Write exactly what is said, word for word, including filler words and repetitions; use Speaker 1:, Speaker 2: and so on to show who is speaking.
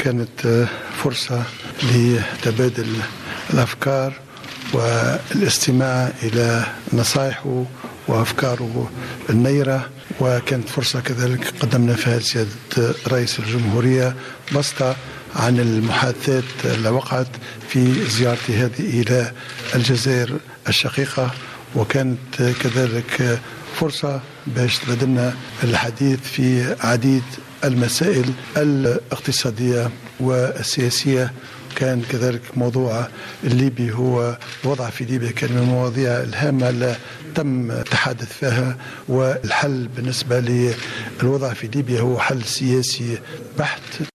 Speaker 1: كانت فرصة لتبادل الأفكار والاستماع إلى نصائحه وأفكاره النيرة، وكانت فرصة كذلك قدمنا فيها لسيادة رئيس الجمهورية بسطة عن المحادثات اللي وقعت في زيارتي هذه إلى الجزائر الشقيقة، وكانت كذلك فرصة باش تبادلنا الحديث في عديد المسائل الاقتصادية والسياسية. كان كذلك موضوع الليبي هو الوضع في ليبيا كان من المواضيع الهامة اللي تم التحدث فيها، والحل بالنسبة للوضع في ليبيا هو حل سياسي بحت.